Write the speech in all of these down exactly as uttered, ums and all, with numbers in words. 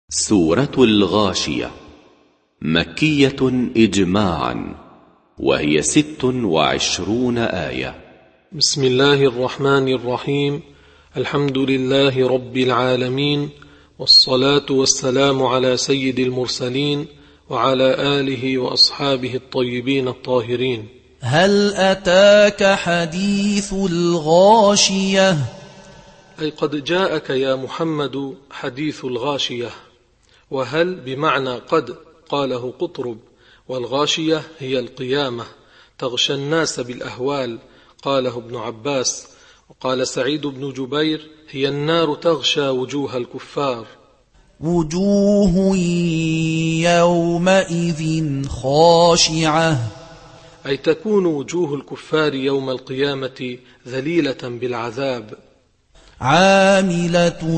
سورة الغاشية مكية إجماعا، وهي ست وعشرون آية. بسم الله الرحمن الرحيم. الحمد لله رب العالمين، والصلاة والسلام على سيد المرسلين وعلى آله وأصحابه الطيبين الطاهرين. هل أتاك حديث الغاشية؟ أي قد جاءك يا محمد حديث الغاشية. وهل بمعنى قد قاله قطرب، والغاشية هي القيامة تغشى الناس بالأهوال قاله ابن عباس. وقال سعيد بن جبير هي النار تغشى وجوه الكفار. وجوه يومئذ خاشعة، أي تكون وجوه الكفار يوم القيامة ذليلة بالعذاب. عاملة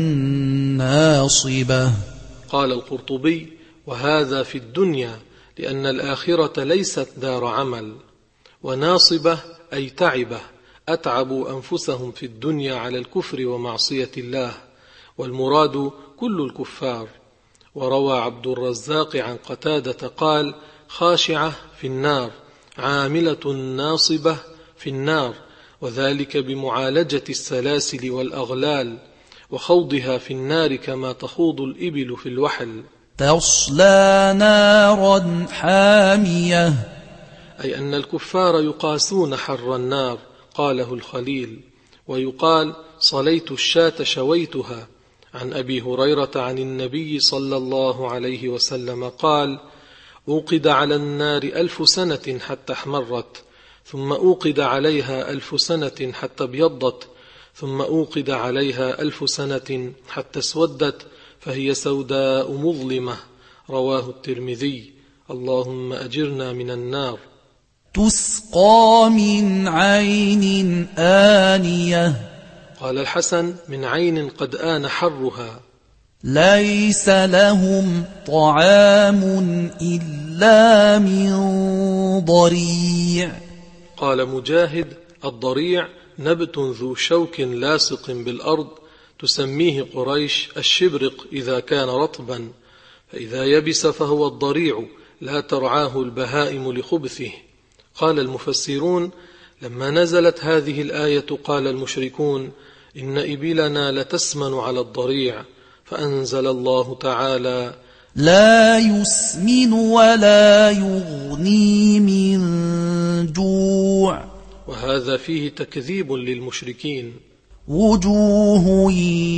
ناصبة. قال القرطبي وهذا في الدنيا، لأن الآخرة ليست دار عمل. وناصبة أي تعبة، أتعبوا أنفسهم في الدنيا على الكفر ومعصية الله، والمراد كل الكفار. وروى عبد الرزاق عن قتادة قال خاشعة في النار، عاملة ناصبة في النار، وذلك بمعالجة السلاسل والأغلال وخوضها في النار كما تخوض الإبل في الوحل. تصلى نارا حامية، أي أن الكفار يقاسون حر النار قاله الخليل. ويقال صليت الشاة شويتها. عن أبي هريرة عن النبي صلى الله عليه وسلم قال أوقد على النار ألف سنة حتى احمرت، ثم أوقد عليها ألف سنة حتى ابيضت، ثم أوقد عليها ألف سنة حتى اسودت، فهي سوداء مظلمة. رواه الترمذي. اللهم أجرنا من النار. تسقى من عين آنية، قال الحسن من عين قد آن حرها. ليس لهم طعام إلا من ضريع. قال مجاهد الضريع نبت ذو شوك لاصق بالأرض، تسميه قريش الشبرق إذا كان رطبا، فإذا يبس فهو الضريع، لا ترعاه البهائم لخبثه. قال المفسرون لما نزلت هذه الآية قال المشركون إن إبلنا لتسمن على الضريع، فأنزل الله تعالى لا يسمن ولا يغني من جوع. وهذا فيه تكذيب للمشركين. وجوه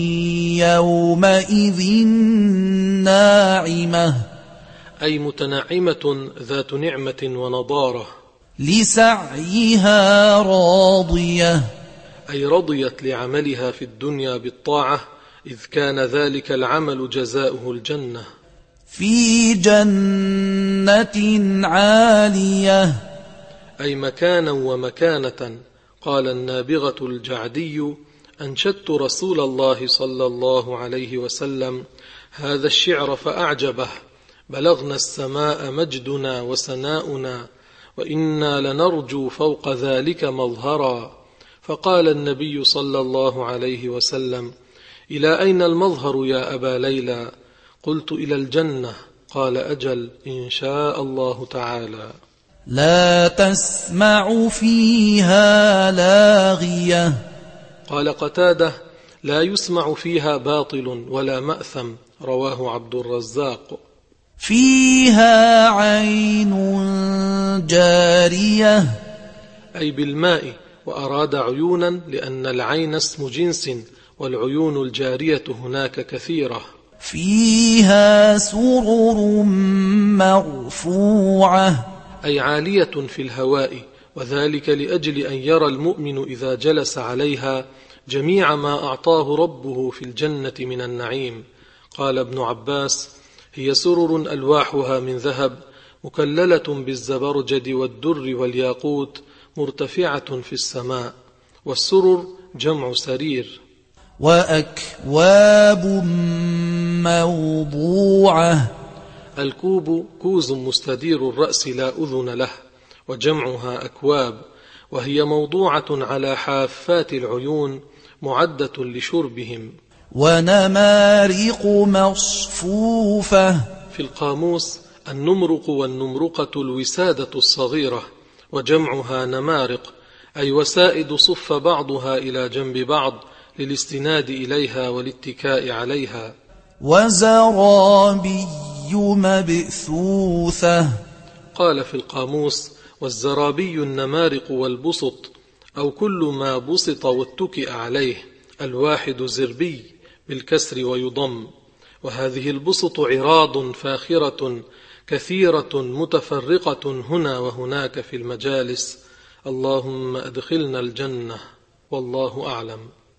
يومئذ ناعمة، أي متنعمة ذات نعمة ونضارة. لسعيها راضية، أي رضيت لعملها في الدنيا بالطاعة، إذ كان ذلك العمل جزاؤه الجنة. في جنة عالية، أي مكانا ومكانة. قال النابغة الجعدي أنشدت رسول الله صلى الله عليه وسلم هذا الشعر فأعجبه، بلغنا السماء مجدنا وسناؤنا، وإنا لنرجو فوق ذلك مظهرا. فقال النبي صلى الله عليه وسلم إلى أين المظهر يا أبا ليلى؟ قلت إلى الجنة. قال أجل إن شاء الله تعالى. لا تسمع فيها لاغية. قال قتادة لا يسمع فيها باطل ولا مأثم. رواه عبد الرزاق. فيها عين جارية، أي بالماء، وأراد عيونا لأن العين اسم جنس، والعيون الجارية هناك كثيرة. فيها سرر مرفوعة، أي عالية في الهواء، وذلك لأجل أن يرى المؤمن إذا جلس عليها جميع ما أعطاه ربه في الجنة من النعيم. قال ابن عباس هي سرر ألواحها من ذهب مكللة بالزبرجد والدر والياقوت، مرتفعة في السماء. والسرر جمع سرير. وأكواب موضوعة، الكوب كوز مستدير الرأس لا أذن له، وجمعها أكواب، وهي موضوعة على حافات العيون معدة لشربهم. ونمارق مصفوفة. في القاموس النمرق والنمرقة الوسادة الصغيرة، وجمعها نمارق، أي وسائد صف بعضها إلى جنب بعض للاستناد إليها والاتكاء عليها. وزرابي مبثوثة. قال في القاموس: والزرابي النمارق والبسط، أو كل ما بسط واتكئ عليه، الواحد زربي بالكسر ويضم. وهذه البسط عراض فاخرة كثيرة متفرقة هنا وهناك في المجالس. اللهم أدخلنا الجنة، والله أعلم.